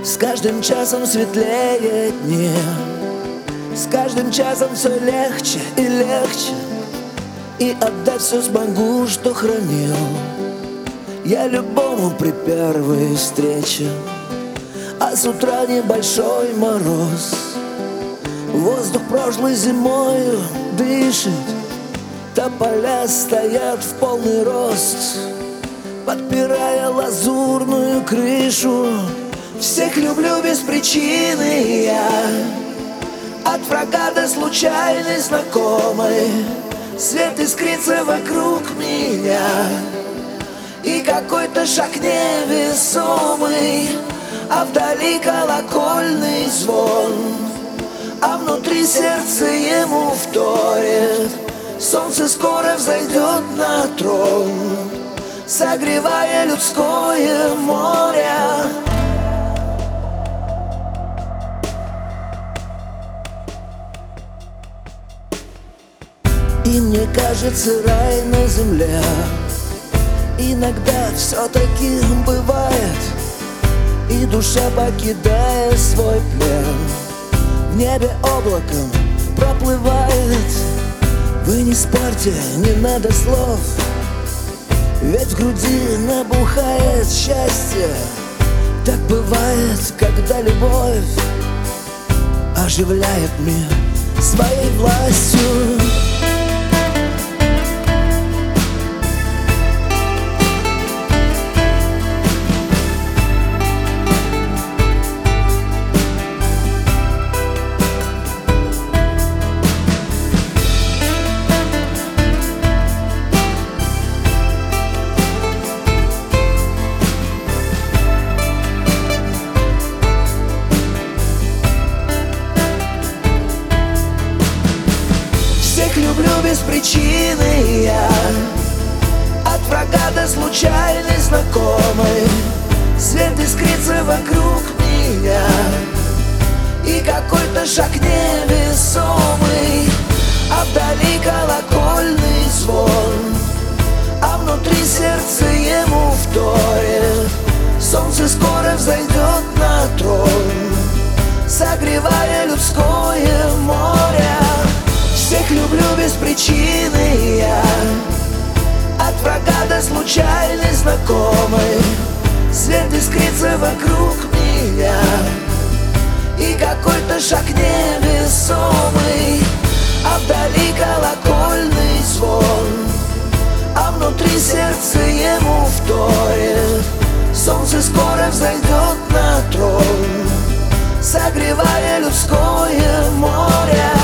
С каждым часом светлее дни, с каждым часом все легче и легче. И отдать все смогу, что хранил я любому при первой встрече. А с утра небольшой мороз, воздух прошлой зимою дышит. Тополя стоят в полный рост, подпирая лазурную крышу. Всех люблю без причины я, от врага до случайной знакомой. Свет искрится вокруг меня, и какой-то шаг невесомый, а вдали колокольный звон, а внутри сердце ему вторит. Солнце скоро взойдет на трон, согревая людское море. И мне кажется, рай на земле иногда все-таки бывает. И душа, покидая свой плен, в небе облаком проплывает. Вы не спорьте, не надо слов, ведь в груди набухает счастье. Так бывает, когда любовь оживляет мир своей властью. Люблю без причины я, от врага до случайной знакомой. Свет искрится вокруг меня, и какой-то шаг невесомый, а вдали колокольный звон, а внутри сердце ему вторит. Солнце скоро взойдет на трон, согревая людское море. Всех люблю без причины я, от врага до случайной знакомой. Свет искрится вокруг меня, и какой-то шаг невесомый, а вдали колокольный звон, а внутри сердце ему вторит. Солнце скоро взойдет на трон, согревая людское море.